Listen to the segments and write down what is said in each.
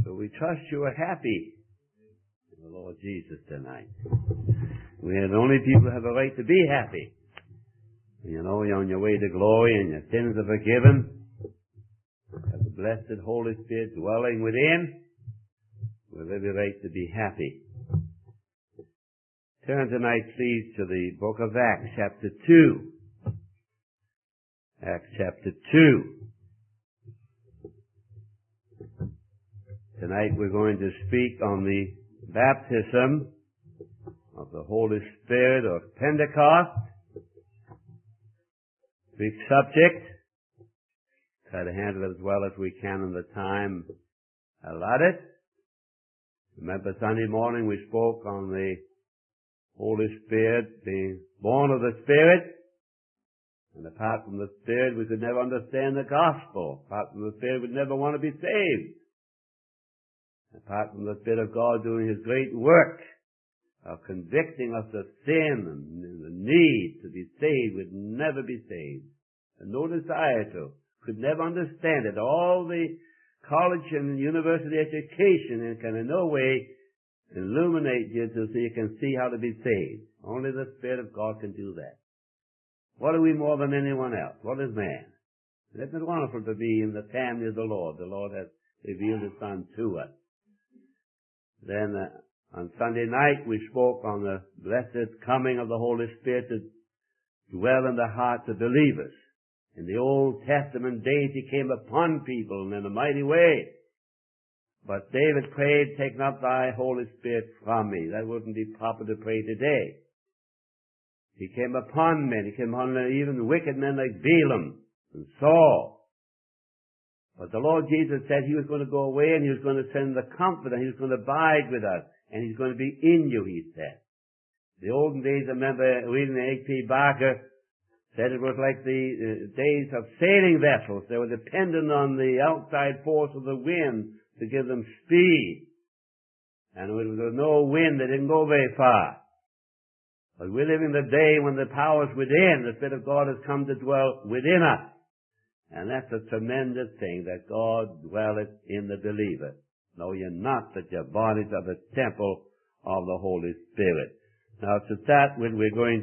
So we trust you are happy in the Lord Jesus tonight. We are the only people who have a right to be happy. You know, you're on your way to glory and your sins are forgiven. You have the blessed Holy Spirit dwelling within. We have every right to be happy. Turn tonight, please, to the book of Acts, chapter 2. Acts chapter 2. Tonight we're going to speak on the baptism of the Holy Spirit of Pentecost. Big subject. Try to handle it as well as we can in the time allotted. Remember Sunday morning we spoke on the Holy Spirit being born of the Spirit. And apart from the Spirit, we could never understand the gospel. Apart from the Spirit, we'd never want to be saved. Apart from the Spirit of God doing His great work of convicting us of sin and the need to be saved, we'd never be saved. And no desire to. Could never understand it. All the college and university education can in no way illuminate you so you can see how to be saved. Only the Spirit of God can do that. What are we more than anyone else? What is man? Isn't it wonderful to be in the family of the Lord? The Lord has revealed His Son to us. Then on Sunday night we spoke on the blessed coming of the Holy Spirit to dwell in the hearts of believers. In the Old Testament days He came upon people in a mighty way. But David prayed, "Take not thy Holy Spirit from me." That wouldn't be proper to pray today. He came upon men. He came upon even wicked men like Balaam and Saul. But the Lord Jesus said He was going to go away and He was going to send the Comforter. He was going to abide with us. And He's going to be in you, He said. The olden days, I remember reading H.P. Barker, said it was like the days of sailing vessels. They were dependent on the outside force of the wind to give them speed. And when there was no wind, they didn't go very far. But we're living the day when the power's within. The Spirit of God has come to dwell within us. And that's a tremendous thing, that God dwelleth in the believer. Know ye not that your bodies are the temple of the Holy Spirit. Now to start with, we're going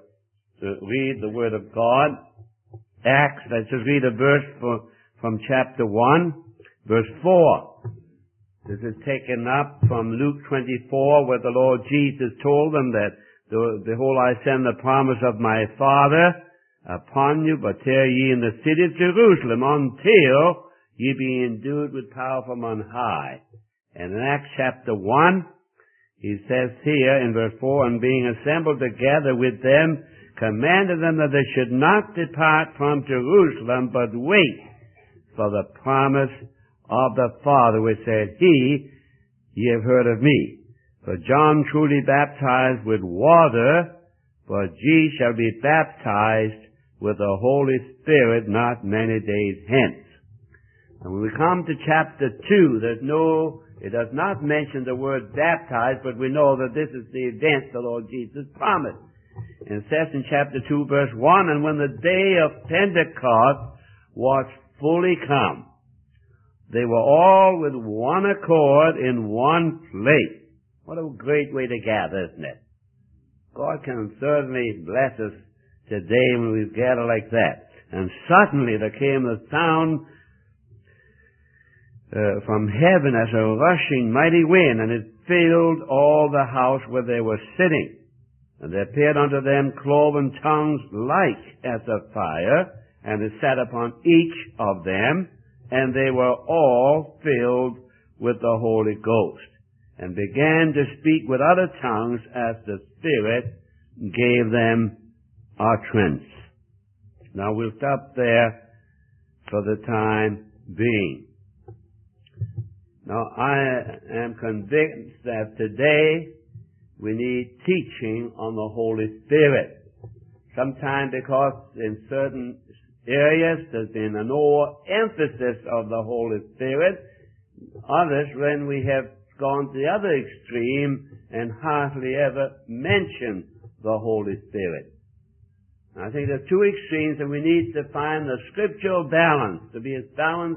to read the Word of God. Acts, let's just read a verse from chapter 1, verse 4. This is taken up from Luke 24, where the Lord Jesus told them that, "Behold, I send the promise of my Father upon you, but tarry ye in the city of Jerusalem until ye be endued with power from on high." And in Acts chapter 1, he says here in verse 4, "And being assembled together with them, commanded them that they should not depart from Jerusalem, but wait for the promise of the Father, which said, He, ye have heard of me. For John truly baptized with water, but ye shall be baptized with the Holy Spirit not many days hence." And when we come to chapter 2, it does not mention the word baptized, but we know that this is the event the Lord Jesus promised. And it says in chapter 2, verse 1, "And when the day of Pentecost was fully come, they were all with one accord in one place." What a great way to gather, isn't it? God can certainly bless us today when we gather like that. "And suddenly there came a sound from heaven as a rushing mighty wind, and it filled all the house where they were sitting. And there appeared unto them cloven tongues like as of fire, and it sat upon each of them, and they were all filled with the Holy Ghost, and began to speak with other tongues as the Spirit gave them utterance." Now we'll stop there for the time being. Now I am convinced that today we need teaching on the Holy Spirit. Sometimes because in certain areas there's been an overemphasis of the Holy Spirit. Others, when we have gone to the other extreme and hardly ever mention the Holy Spirit. I think there are two extremes, and we need to find the scriptural balance, to be as balanced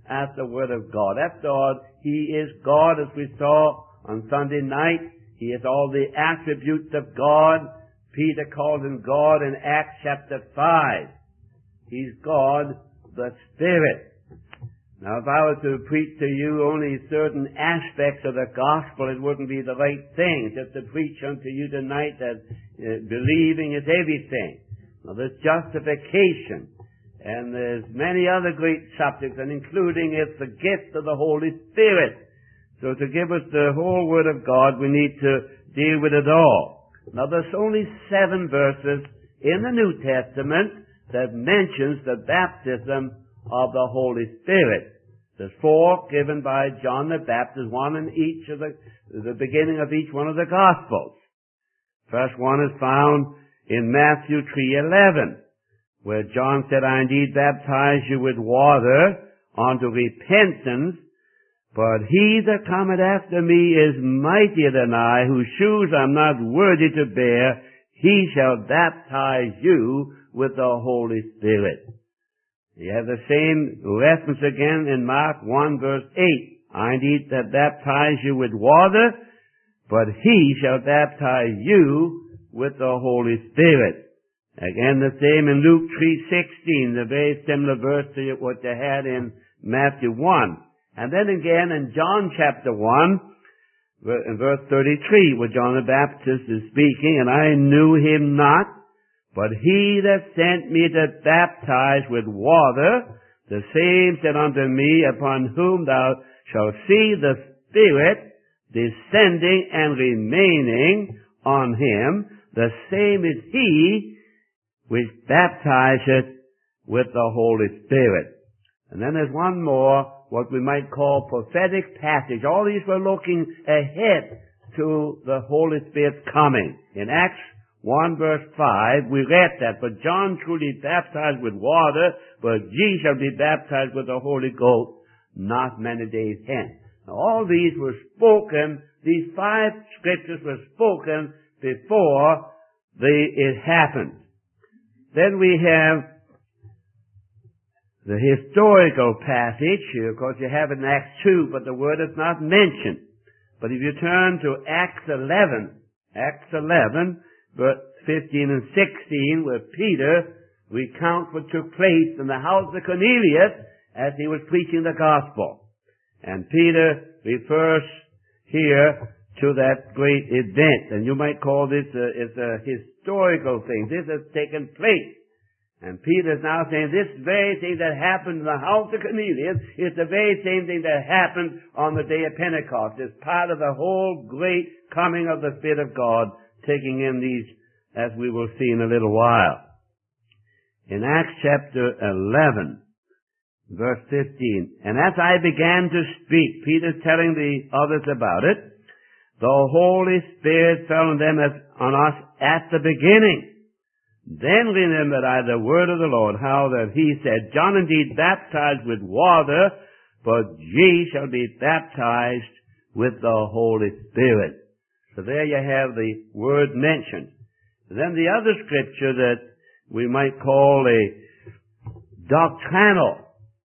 as the Word of God. After all, He is God, as we saw on Sunday night. He has all the attributes of God. Peter called Him God in Acts chapter 5. He's God, the Spirit. Now, if I were to preach to you only certain aspects of the gospel, it wouldn't be the right thing. Just to preach unto you tonight that believing is everything. Now, there's justification, and there's many other great subjects, and including it's the gift of the Holy Spirit. So to give us the whole Word of God, we need to deal with it all. Now, there's only 7 verses in the New Testament that mentions the baptism of the Holy Spirit. There's 4 given by John the Baptist, 1 in each of the beginning of each one of the Gospels. First one is found in Matthew 3:11, where John said, I indeed baptize you with water unto repentance, but he that cometh after me is mightier than I, whose shoes I'm not worthy to bear. He shall baptize you with the Holy Spirit. You have the same reference again in Mark 1 verse 8. I indeed that baptize you with water, but he shall baptize you with the Holy Spirit. Again the same in Luke 3:16, the very similar verse to what you had in Matthew 1. And then again in John chapter 1, in verse 33, where John the Baptist is speaking, and I knew him not, but he that sent me to baptize with water, the same said unto me, upon whom thou shalt see the Spirit descending and remaining on him, the same is he which baptizeth with the Holy Spirit. And then there's one more, what we might call prophetic passage. All these were looking ahead to the Holy Spirit's coming. In Acts 1 verse 5, we read that, but John truly baptized with water, but ye shall be baptized with the Holy Ghost not many days hence. Now all these were spoken, these 5 scriptures were spoken before it happened. Then we have the historical passage. Of course you have it in Acts 2, but the word is not mentioned. But if you turn to Acts 11, verse 15 and 16, where Peter recounts what took place in the house of Cornelius as he was preaching the gospel. And Peter refers here to that great event. And you might call this a historical thing. This has taken place. And Peter is now saying this very thing that happened in the house of Cornelius is the very same thing that happened on the day of Pentecost. It's part of the whole great coming of the Spirit of God, taking in these, as we will see in a little while. In Acts chapter 11, verse 15, and as I began to speak, Peter's telling the others about it, the Holy Spirit fell on them on us at the beginning. Then remembered I the word of the Lord, how that he said, John indeed baptized with water, but ye shall be baptized with the Holy Spirit. So there you have the word mentioned. And then the other scripture that we might call a doctrinal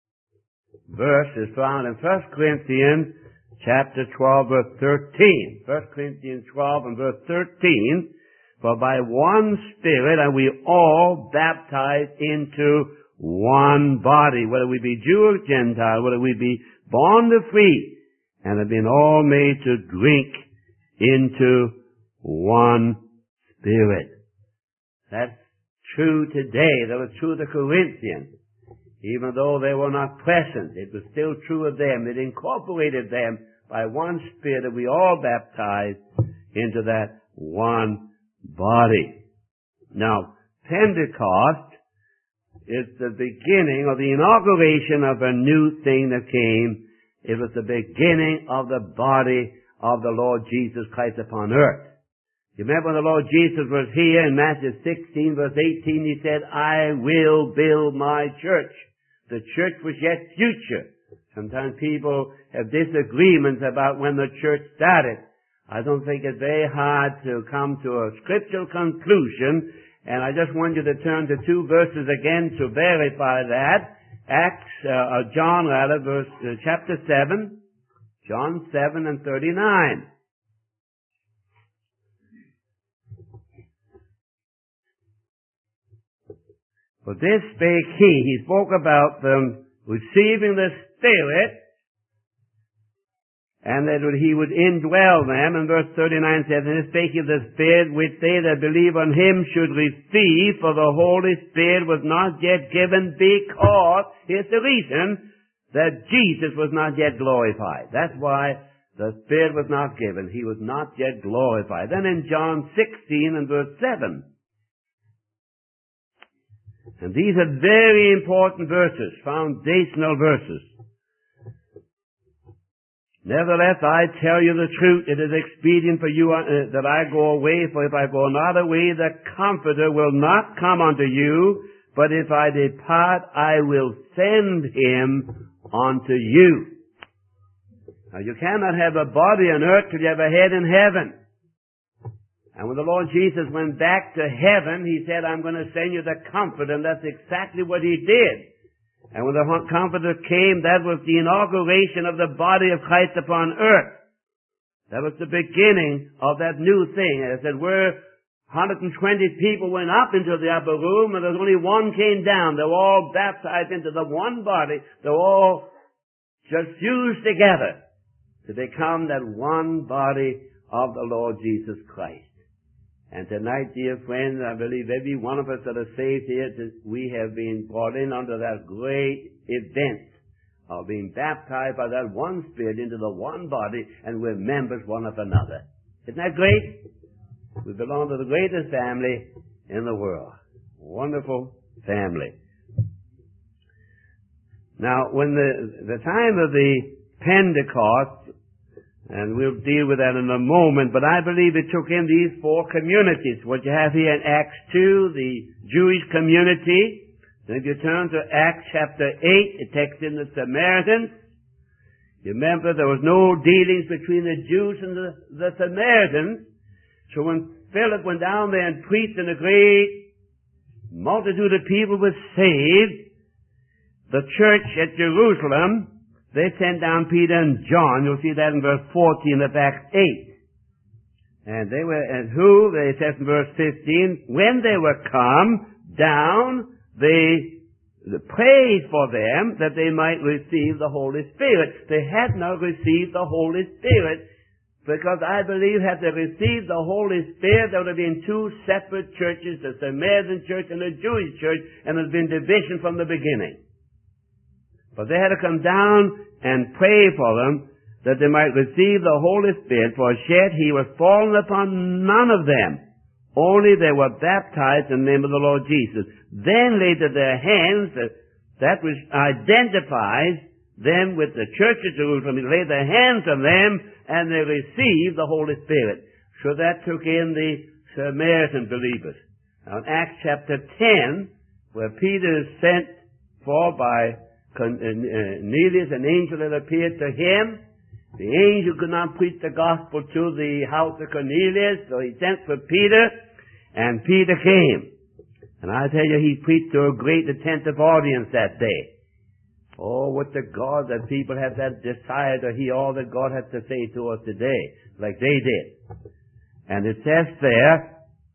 verse is found in 1 Corinthians chapter 12 verse 13. 1 Corinthians 12 and verse 13. For by one Spirit are we all baptized into one body, whether we be Jew or Gentile, whether we be bond or free, and have been all made to drink into one Spirit. That's true today. That was true of the Corinthians. Even though they were not present, it was still true of them. It incorporated them by one Spirit, that we all baptized into that one body. Now, Pentecost is the beginning or the inauguration of a new thing that came. It was the beginning of the body of the Lord Jesus Christ upon earth. You remember when the Lord Jesus was here in Matthew 16 verse 18, he said, I will build my church. The church was yet future. Sometimes people have disagreements about when the church started. I don't think it's very hard to come to a scriptural conclusion, and I just want you to turn to 2 verses again to verify that. John chapter 7, John 7 and 39. For this spake he spoke about them receiving the Spirit, and that he would indwell them. And verse 39 says, and this spake he of the Spirit, which they that believe on him should receive, for the Holy Spirit was not yet given, because, here's the reason, that Jesus was not yet glorified. That's why the Spirit was not given. He was not yet glorified. Then in John 16 and verse 7, and these are very important verses, foundational verses. Nevertheless, I tell you the truth, it is expedient for you that I go away, for if I go not away, the Comforter will not come unto you, but if I depart, I will send him unto you. Now, you cannot have a body on earth till you have a head in heaven. And when the Lord Jesus went back to heaven, he said, I'm going to send you the Comforter, and that's exactly what he did. And when the Comforter came, that was the inauguration of the body of Christ upon earth. That was the beginning of that new thing. As it were, 120 people went up into the upper room, and there's only one came down. They were all baptized into the one body. They were all just fused together to become that one body of the Lord Jesus Christ. And tonight, dear friends, I believe every one of us that are saved here, we have been brought in under that great event of being baptized by that one Spirit into the one body, and we're members one of another. Isn't that great? We belong to the greatest family in the world. Wonderful family. Now, when the time of the Pentecost, and we'll deal with that in a moment, but I believe it took in these four communities. What you have here in Acts 2, the Jewish community. Then if you turn to Acts chapter 8, it takes in the Samaritans. You remember there was no dealings between the Jews and the Samaritans. So when Philip went down there and preached, and a great multitude of people was saved, the church at Jerusalem, they sent down Peter and John. You'll see that in verse 14 of Acts 8. And they were, and who, they said in verse 15, when they were come down, they prayed for them that they might receive the Holy Spirit. They had not received the Holy Spirit, because I believe had they received the Holy Spirit, there would have been two separate churches, the Samaritan church and the Jewish church, and there would have been division from the beginning. But they had to come down and pray for them that they might receive the Holy Spirit, for as yet he was fallen upon none of them. Only they were baptized in the name of the Lord Jesus. Then laid to their hands, that which identifies them with the church of Jerusalem, he laid their hands on them, and they received the Holy Spirit. So that took in the Samaritan believers. Now in Acts chapter 10, where Peter is sent for by Cornelius, an angel that appeared to him. The angel could not preach the gospel to the house of Cornelius, so he sent for Peter, and Peter came. And I tell you, he preached to a great attentive audience that day. Oh, what the God that people have that desire to hear all that God has to say to us today, like they did. And it says there,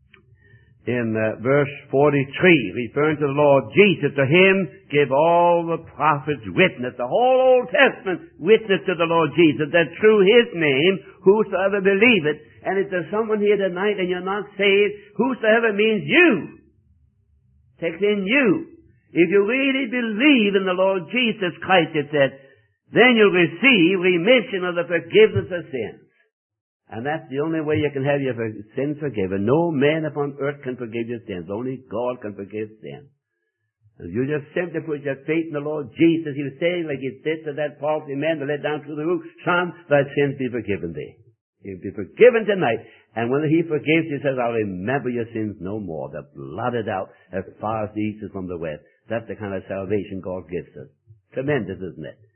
in verse 43, referring to the Lord Jesus, to him give all the prophets witness, the whole Old Testament witness to the Lord Jesus, that through his name whosoever believeth. And if there's someone here tonight and you're not saved, whosoever means you. Takes in you. If you really believe in the Lord Jesus Christ, it said, then you'll receive remission of the forgiveness of sins. And that's the only way you can have your sins forgiven. No man upon earth can forgive your sins. Only God can forgive sin. And you just simply put your faith in the Lord Jesus. He was saying, like he said to that palsy man that let down through the roof, son, thy sins be forgiven thee. You'll be forgiven tonight. And when he forgives, he says, I'll remember your sins no more. They're blotted out as far as the east is from the west. That's the kind of salvation God gives us. Tremendous, isn't it?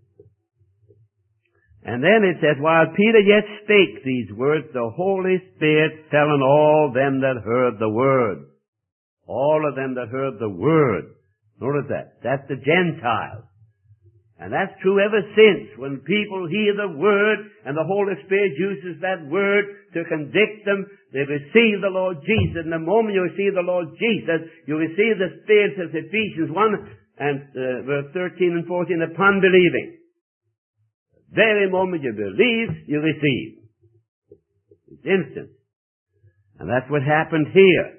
And then it says, while Peter yet spake these words, the Holy Spirit fell on all them that heard the word. All of them that heard the word. Notice that. That's the Gentiles. And that's true ever since, when people hear the Word and the Holy Spirit uses that Word to convict them, they receive the Lord Jesus. And the moment you receive the Lord Jesus, you receive the Spirit, says Ephesians 1 and verse 13 and 14, upon believing. The very moment you believe, you receive. It's instant. And that's what happened here.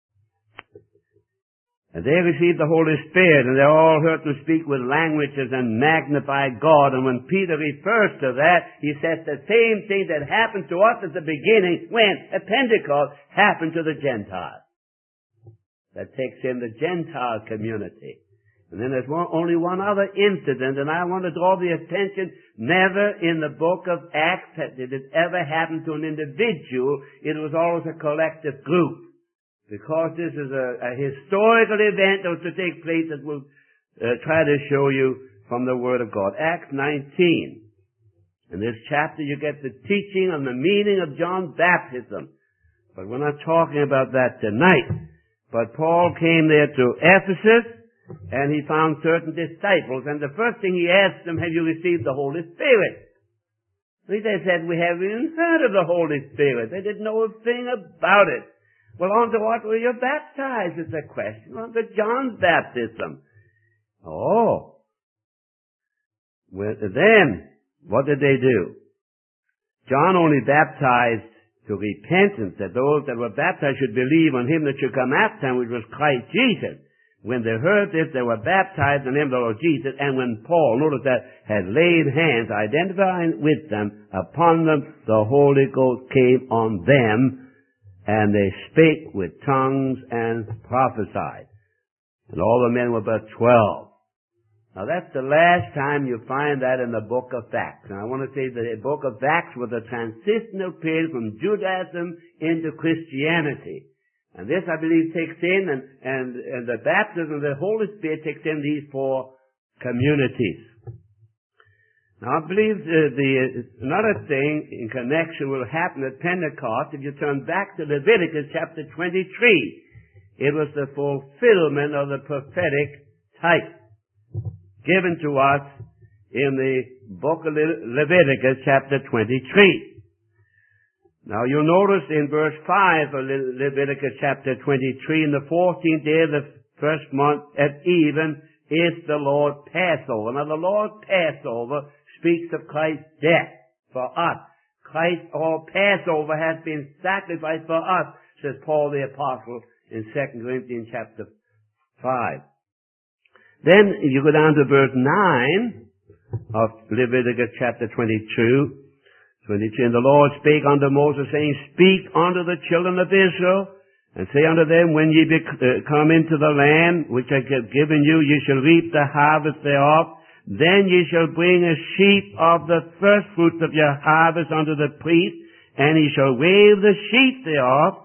And they received the Holy Spirit, and they all heard them speak with languages and magnify God. And when Peter refers to that, he says the same thing that happened to us at the beginning, when, at Pentecost, happened to the Gentiles. That takes in the Gentile community. And then there's only one other incident, and I want to draw the attention, never in the book of Acts did it ever happen to an individual. It was always a collective group. Because this is a historical event that was to take place that we'll try to show you from the Word of God. Acts 19. In this chapter you get the teaching on the meaning of John's baptism. But we're not talking about that tonight. But Paul came there to Ephesus, and he found certain disciples. And the first thing he asked them, have you received the Holy Spirit? They said, we haven't even heard of the Holy Spirit. They didn't know a thing about it. Well, unto what were you baptized is the question. Unto John's baptism. Oh. Well, then, what did they do? John only baptized to repentance, that those that were baptized should believe on him that should come after him, which was Christ Jesus. When they heard this, they were baptized in the name of the Lord Jesus. And when Paul, notice that, had laid hands, identifying with them, upon them, the Holy Ghost came on them, and they spake with tongues and prophesied. And all the men were but 12. Now that's the last time you find that in the book of Acts. And I want to say that the book of Acts was a transitional period from Judaism into Christianity. And this, I believe, takes in, and the baptism of the Holy Spirit takes in these four communities. Now, I believe another thing in connection will happen at Pentecost. If you turn back to Leviticus chapter 23, it was the fulfillment of the prophetic type given to us in the book of Leviticus chapter 23. Now, you'll notice in verse 5 of Leviticus chapter 23, in the 14th day of the first month at even is the Lord Passover. Now, the Lord Passover speaks of Christ's death for us. Christ's Passover has been sacrificed for us, says Paul the Apostle in 2 Corinthians chapter 5. Then you go down to verse 9 of Leviticus chapter 22. And the Lord spake unto Moses, saying, speak unto the children of Israel, and say unto them, when ye come into the land which I have given you, ye shall reap the harvest thereof. Then ye shall bring a sheaf of the first fruits of your harvest unto the priest, and he shall wave the sheaf thereof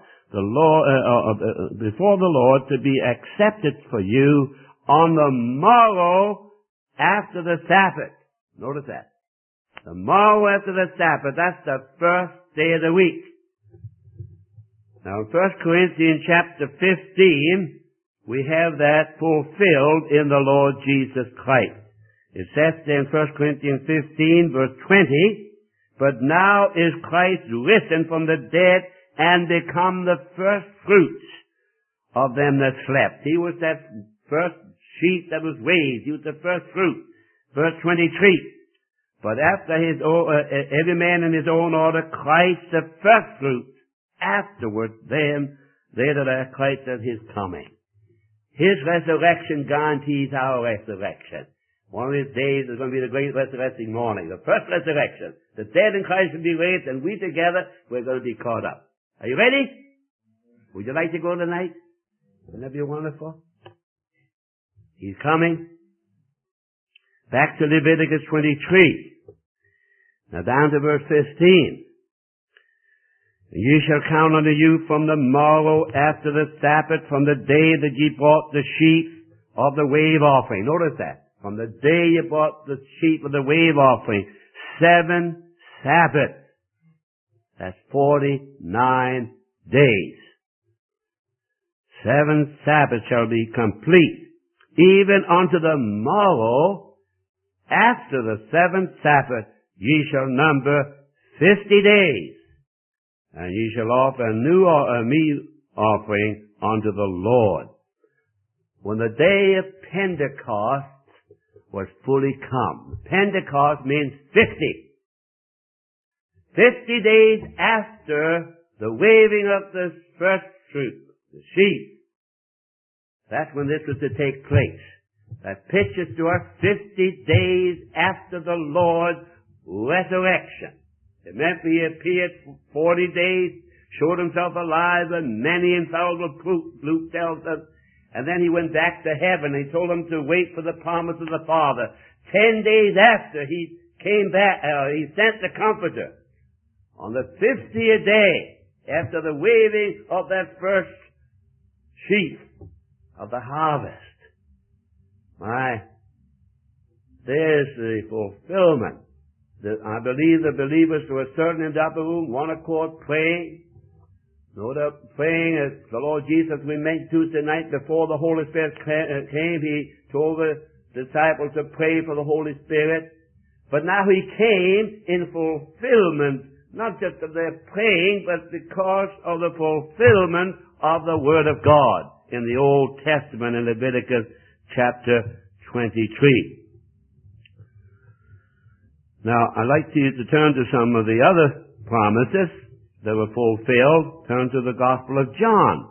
before the Lord to be accepted for you on the morrow after the Sabbath. Notice that. The morrow after the Sabbath, that's the first day of the week. Now in 1 Corinthians chapter 15, we have that fulfilled in the Lord Jesus Christ. It says there in 1 Corinthians 15 verse 20, but now is Christ risen from the dead and become the first fruits of them that slept. He was that first sheep that was raised. He was the first fruit. Verse 23. But after every man in his own order, Christ the first fruits. Afterwards, then, they that are Christ at his coming. His resurrection guarantees our resurrection. One of these days is going to be the great resurrecting morning. The first resurrection. The dead in Christ will be raised, and we together, we're going to be caught up. Are you ready? Would you like to go tonight? Wouldn't that be wonderful? He's coming. Back to Leviticus 23. Now down to verse 15. Ye shall count unto you from the morrow after the Sabbath, from the day that ye brought the sheaf of the wave offering. Notice that. From the day you brought the sheaf of the wave offering. 7 Sabbaths. That's 49 days. 7 Sabbaths shall be complete. even unto the morrow, after the seventh Sabbath, ye shall number 50 days, and ye shall offer a meat offering unto the Lord. When the day of Pentecost was fully come. Pentecost means 50. 50 days after the waving of the first fruit, the sheaf. That's when this was to take place. That pictures to us 50 days after the Lord's resurrection. It meant he appeared for 40 days, showed himself alive, and many infallible proofs, Luke tells us. And then he went back to heaven. He told them to wait for the promise of the Father. 10 days after he came back, he sent the Comforter. On the 50th day, after the waving of that first sheaf of the harvest. There's the fulfillment. I believe the believers were certainly in the upper room, one accord, praying. No doubt praying as the Lord Jesus, we met Tuesday night before the Holy Spirit came. He told the disciples to pray for the Holy Spirit. But now he came in fulfillment, not just of their praying, but because of the fulfillment of the Word of God in the Old Testament in Leviticus chapter 23. Now, I'd like you to turn to some of the other promises that were fulfilled. Turn to the Gospel of John.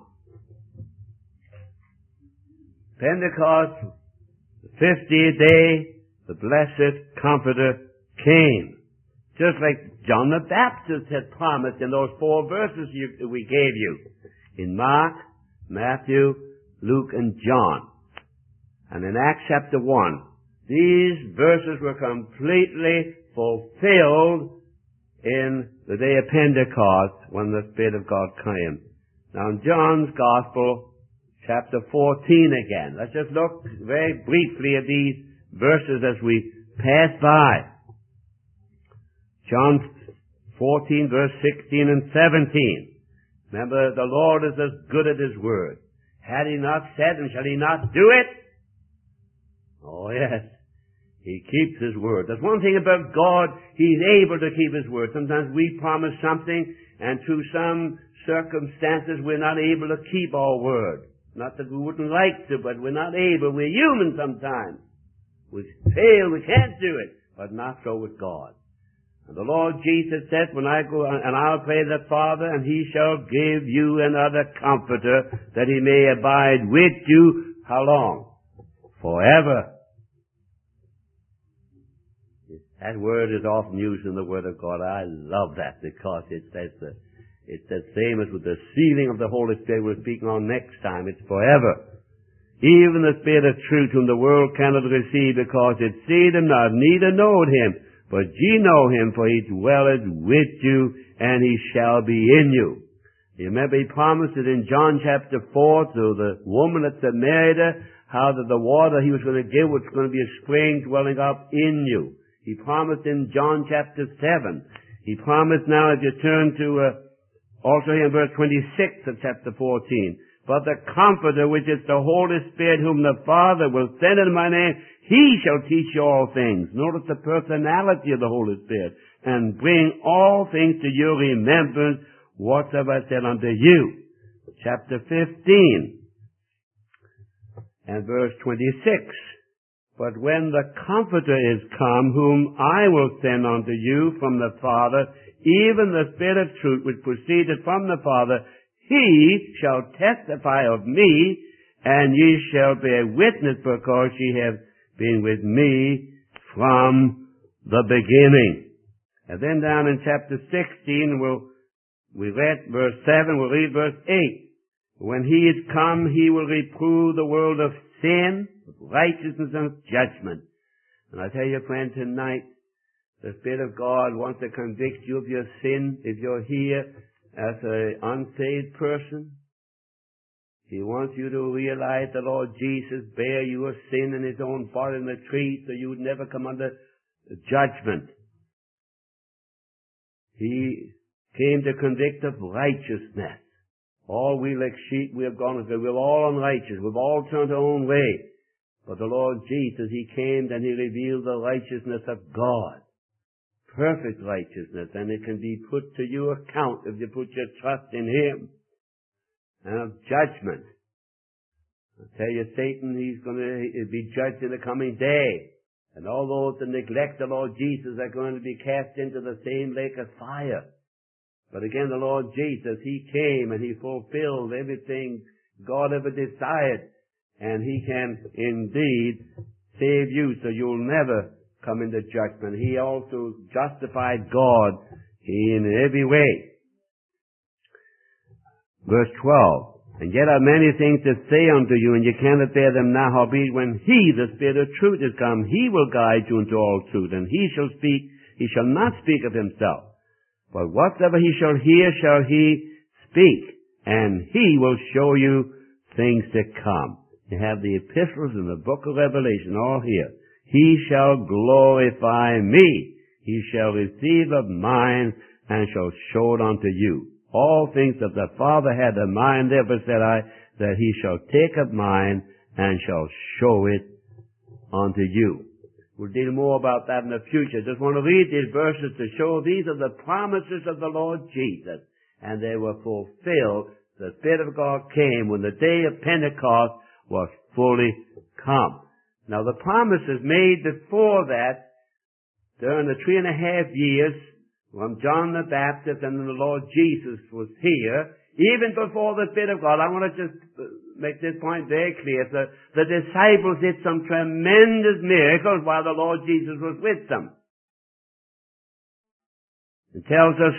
Pentecost, the 50th day, the blessed Comforter came. Just like John the Baptist had promised in those 4 verses we gave you. In Mark, Matthew, Luke, and John. And in Acts chapter 1, these verses were completely fulfilled in the day of Pentecost when the Spirit of God came. Now in John's Gospel, chapter 14 again. Let's just look very briefly at these verses as we pass by. John 14, verse 16 and 17. Remember, the Lord is as good at His word. Had He not said, and shall He not do it? Oh yes. He keeps His word. There's one thing about God, He's able to keep His word. Sometimes we promise something, and through some circumstances we're not able to keep our word. Not that we wouldn't like to, but we're not able. We're human sometimes. We fail, we can't do it. But not so with God. And the Lord Jesus said, when I go, and I'll pray the Father, and He shall give you another Comforter, that He may abide with you, how long? Forever. That word is often used in the Word of God. I love that because it's the same as with the sealing of the Holy Spirit we're speaking on next time. It's forever. Even the Spirit of truth whom the world cannot receive because it seeth Him not, neither knoweth Him. But ye know Him, for He dwelleth with you, and He shall be in you. You remember He promised it in John chapter 4 to the woman at Samaria, how that the water He was going to give was going to be a spring welling up in you. He promised in John chapter 7. He promised now, if you turn to also here in verse 26 of chapter 14, but the Comforter, which is the Holy Spirit, whom the Father will send in my name, He shall teach you all things. Notice the personality of the Holy Spirit. And bring all things to your remembrance, whatsoever I said unto you. Chapter 15 and verse 26. But when the Comforter is come, whom I will send unto you from the Father, even the Spirit of truth, which proceedeth from the Father, He shall testify of me, and ye shall bear witness, because ye have been with me from the beginning. And then down in chapter 16, we read verse 7, we'll read verse 8. When He is come, He will reprove the world of sin, of righteousness, and of judgment. And I tell you, friend, tonight, the Spirit of God wants to convict you of your sin. If you're here as an unsaved person, He wants you to realize the Lord Jesus bare your sin in His own body on the tree, so you would never come under judgment. He came to convict of righteousness. All we like sheep, we have gone astray. We're all unrighteous. We've all turned our own way. But the Lord Jesus, He came and He revealed the righteousness of God. Perfect righteousness. And it can be put to your account if you put your trust in Him. And of judgment. I tell you, Satan, he's going to be judged in the coming day. And all those that neglect the Lord Jesus are going to be cast into the same lake of fire. But again, the Lord Jesus, He came and He fulfilled everything God ever desired. And He can indeed save you so you'll never come into judgment. He also justified God in every way. Verse 12. And yet are many things to say unto you, and you cannot bear them now. Howbeit, when He, the Spirit of truth, is come, He will guide you into all truth. And He shall not speak of Himself. But whatsoever He shall hear, shall He speak. And He will show you things to come. You have the epistles in the book of Revelation all here. He shall glorify me. He shall receive of mine, and shall show it unto you. All things that the Father had in mind, therefore said I, that He shall take of mine, and shall show it unto you. We'll deal more about that in the future. Just want to read these verses to show these are the promises of the Lord Jesus. And they were fulfilled. The Spirit of God came when the day of Pentecost was fully come. Now the promises made before that, during the 3.5 years, when John the Baptist and the Lord Jesus was here, even before the Spirit of God, I want to just make this point very clear. The disciples did some tremendous miracles while the Lord Jesus was with them. It tells us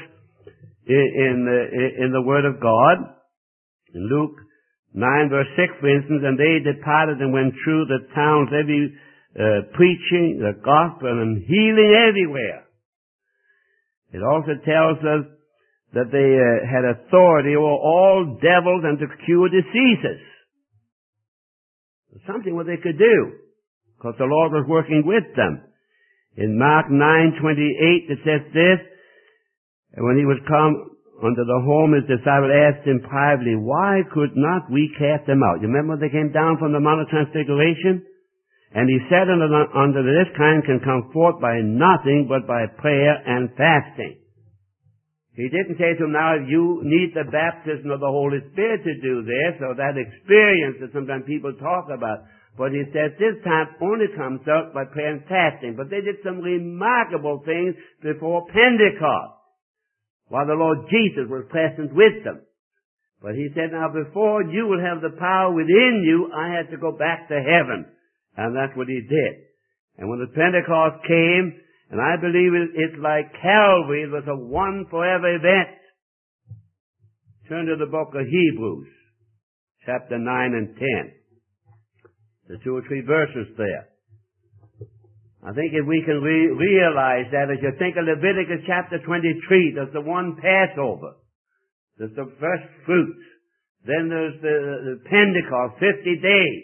in the Word of God, in Luke 9 verse 6 for instance, and they departed and went through the towns, preaching the gospel and healing everywhere. It also tells us that they had authority over all devils and to cure diseases. Something what they could do, because the Lord was working with them. In Mark 9:28 it says this, and when He was come unto the home, His disciples asked Him privately, why could not we cast them out? You remember when they came down from the Mount of Transfiguration? And He said unto them, this kind can come forth by nothing but by prayer and fasting. He didn't say to them, now you need the baptism of the Holy Spirit to do this, or that experience that sometimes people talk about. But He said this time only comes out by prayer and fasting. But they did some remarkable things before Pentecost, while the Lord Jesus was present with them. But He said, now before you will have the power within you, I had to go back to heaven. And that's what He did. And when the Pentecost came, and I believe it's like Calvary, it was a one forever event. Turn to the book of Hebrews, chapter 9 and 10. The 2 or 3 verses there. I think if we can realize that, as you think of Leviticus chapter 23, there's the one Passover. There's the first fruits. Then there's the Pentecost, 50 days.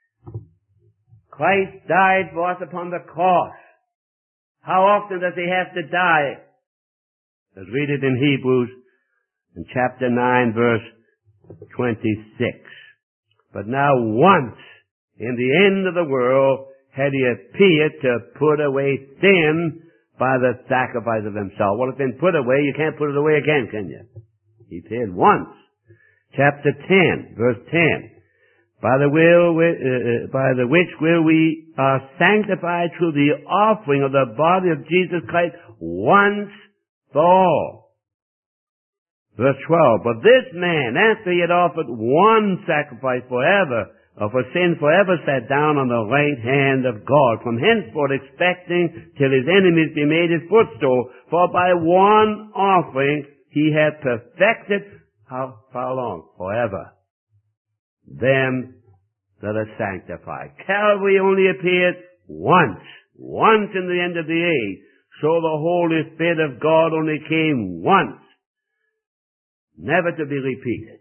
Christ died for us upon the cross. How often does He have to die? Let's read it in Hebrews in chapter 9 verse 26. But now once in the end of the world had He appeared to put away sin by the sacrifice of Himself. Well, it's been put away. You can't put it away again, can you? He appeared once. Chapter 10 verse 10. By the which will we are sanctified through the offering of the body of Jesus Christ once for all. Verse 12. But this man, after He had offered one sacrifice forever, or for sin forever, sat down on the right hand of God, from henceforth expecting till His enemies be made His footstool. For by one offering He had perfected, how far long? Forever. Them that are sanctified. Calvary only appeared once in the end of the age. So the Holy Spirit of God only came once, never to be repeated.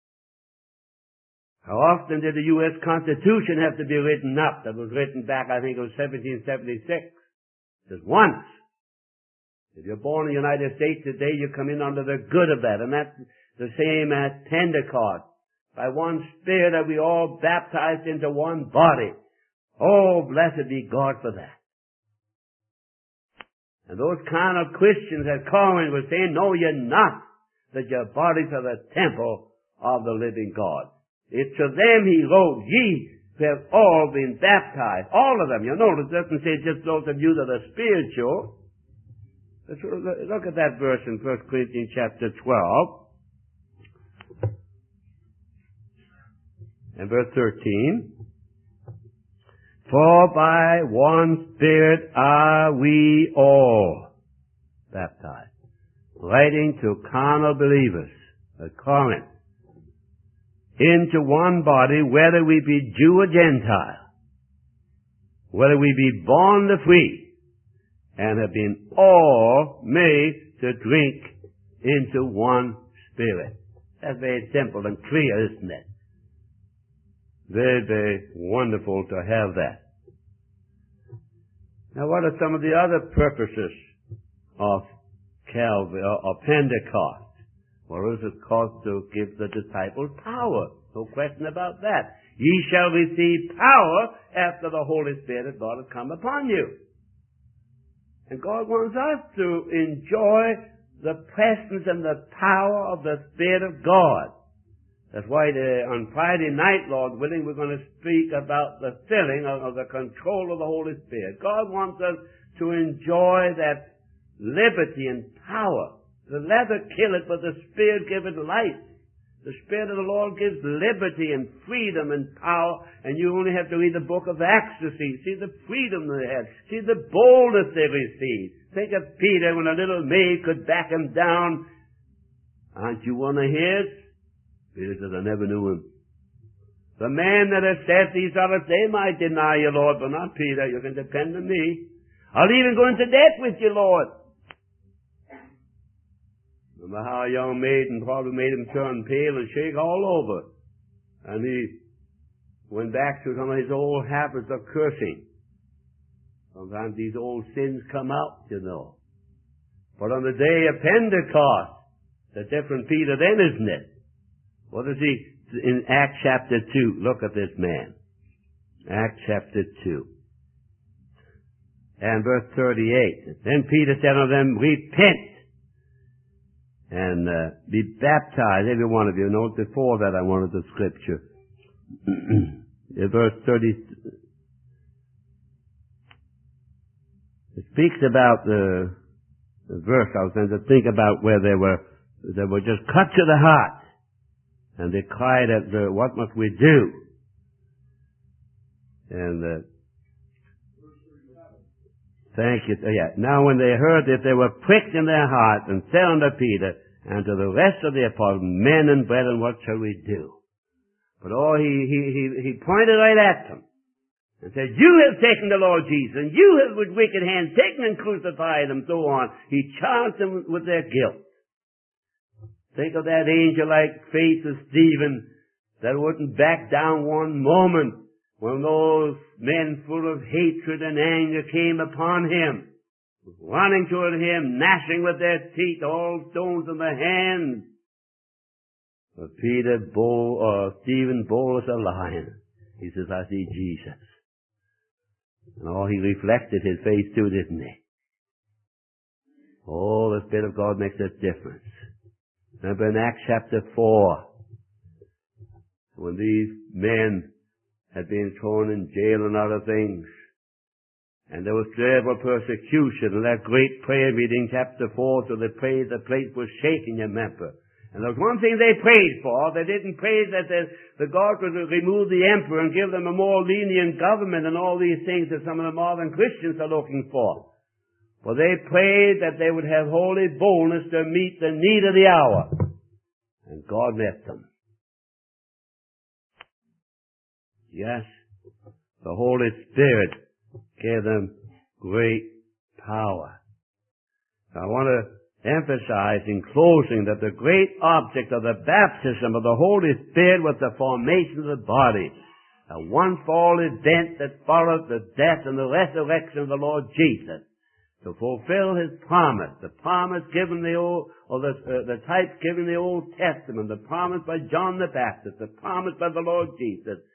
How often did the U.S. Constitution have to be written up? That was written back, I think it was 1776. Just once. If you're born in the United States today, you come in under the good of that. And that's the same at Pentecost. By one Spirit are we all baptized into one body. Oh, blessed be God for that. And those carnal Christians that Corinth were saying, no, you're not, that your bodies are the temple of the living God. It's to them he wrote, ye have all been baptized. All of them. You notice it doesn't say just those of you that are spiritual. Let's look at that verse in 1 Corinthians chapter 12 and verse 13. For by one Spirit are we all baptized. Writing to carnal believers at Corinth. Into one body, whether we be Jew or Gentile. Whether we be born or free. And have been all made to drink into one Spirit. That's very simple and clear, isn't it? Very, very wonderful to have that. Now, what are some of the other purposes of Calvary or Pentecost? Well, it was cause to give the disciples power. No question about that. Ye shall receive power after the Holy Spirit of God has come upon you. And God wants us to enjoy the presence and the power of the Spirit of God. That's why on Friday night, Lord willing, we're going to speak about the filling of the control of the Holy Spirit. God wants us to enjoy that liberty and power. The leather kill it, but the Spirit give it life. The Spirit of the Lord gives liberty and freedom and power, and you only have to read the book of Acts to see the freedom they had, see the boldness they received. Think of Peter when a little maid could back him down. Aren't you one of his? Peter says, I never knew him. The man that has said these others, they might deny you, Lord, but not Peter. You can depend on me. I'll even go into death with you, Lord. Remember how a young maiden probably made him turn pale and shake all over. And he went back to some of his old habits of cursing. Sometimes these old sins come out, you know. But on the day of Pentecost, the different Peter then, isn't it? What does he, in Acts chapter 2, look at this man. Acts chapter 2. And verse 38. Then Peter said unto them, repent and be baptized, every one of you. Note before that I wanted the scripture. In verse 30, it speaks about the verse I was going to think about where they were just cut to the heart. And they cried at what must we do? And thank you. Yeah. Now when they heard it, they were pricked in their hearts and said unto Peter and to the rest of the apostles, men and brethren, what shall we do? But he pointed right at them and said, you have taken the Lord Jesus, and you have with wicked hands taken and crucified him, so on. He charged them with their guilt. Think of that angel-like faith of Stephen that wouldn't back down one moment when those men full of hatred and anger came upon him, running toward him, gnashing with their teeth, all stones in their hands. But Stephen, bold as a lion, he says, I see Jesus. And he reflected his face too, didn't he? Oh, the Spirit of God makes a difference. Remember in Acts chapter 4, when these men had been thrown in jail and other things, and there was terrible persecution, and that great prayer meeting, chapter 4, so they prayed, the place was shaking, you remember. And there was one thing they prayed for. They didn't pray that the God would remove the emperor and give them a more lenient government and all these things that some of the modern Christians are looking for. For they prayed that they would have holy boldness to meet the need of the hour. And God met them. Yes, the Holy Spirit gave them great power. I want to emphasize in closing that the great object of the baptism of the Holy Spirit was the formation of the body. A one-for-all event that followed the death and the resurrection of the Lord Jesus. To fulfill his promise, the promise given the type given in the Old Testament, the promise by John the Baptist, the promise by the Lord Jesus,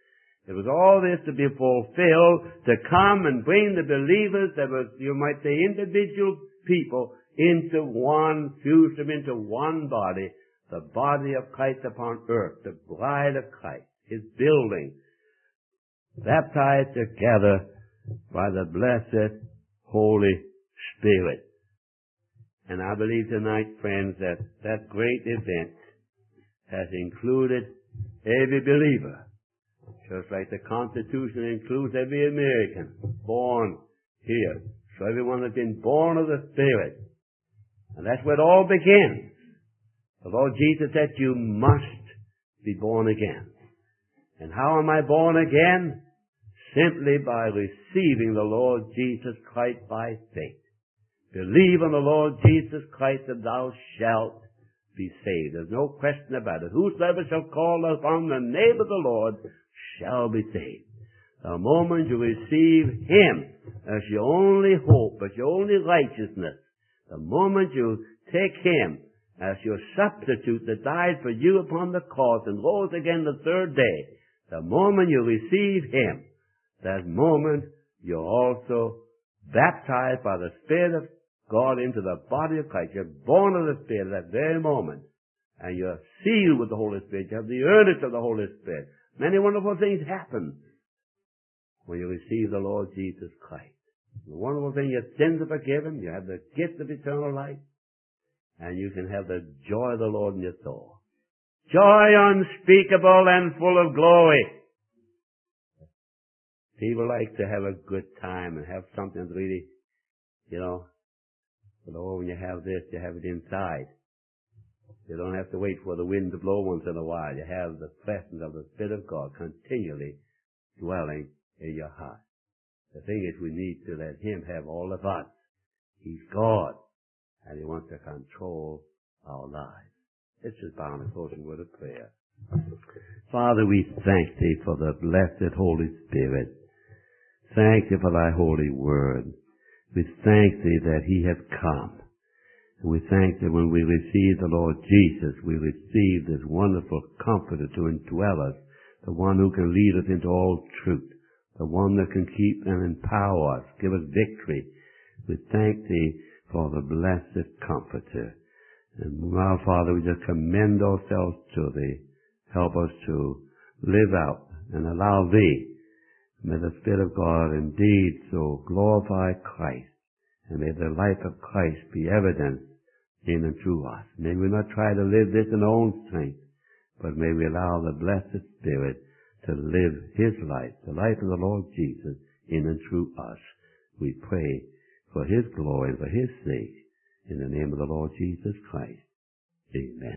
It was all this to be fulfilled, to come and bring the believers, that was, you might say, individual people, into one, fuse them into one body, the body of Christ upon earth, the bride of Christ, His building, baptized together by the blessed Holy Spirit. And I believe tonight, friends, that that great event has included every believer, just like the Constitution includes every American born here. So everyone has been born of the Spirit. And that's where it all begins. The Lord Jesus said, you must be born again. And how am I born again? Simply by receiving the Lord Jesus Christ by faith. Believe on the Lord Jesus Christ and thou shalt be saved. There's no question about it. Whosoever shall call upon the name of the Lord shall be saved. The moment you receive Him as your only hope, as your only righteousness, the moment you take Him as your substitute that died for you upon the cross and rose again the third day, the moment you receive Him, that moment you're also baptized by the Spirit of God into the body of Christ. You're born of the Spirit at that very moment. And you're sealed with the Holy Spirit. You have the earnest of the Holy Spirit. Many wonderful things happen when you receive the Lord Jesus Christ. The wonderful thing, your sins are forgiven. You have the gift of eternal life. And you can have the joy of the Lord in your soul. Joy unspeakable and full of glory. People like to have a good time and have something really, but when you have this, you have it inside. You don't have to wait for the wind to blow once in a while. You have the presence of the Spirit of God continually dwelling in your heart. The thing is, we need to let Him have all of us. He's God, and He wants to control our lives. Let's just bow and close in a word of prayer. Father, we thank Thee for the blessed Holy Spirit. Thank Thee for Thy holy word. We thank Thee that He has come. And we thank Thee when we receive the Lord Jesus, we receive this wonderful Comforter to indwell us, the one who can lead us into all truth, the one that can keep and empower us, give us victory. We thank Thee for the blessed Comforter. And now, Father, we just commend ourselves to Thee. Help us to live out and allow Thee. May the Spirit of God indeed so glorify Christ, and may the life of Christ be evident in and through us. May we not try to live this in our own strength, but may we allow the blessed Spirit to live His life, the life of the Lord Jesus, in and through us. We pray for His glory and for His sake, in the name of the Lord Jesus Christ. Amen.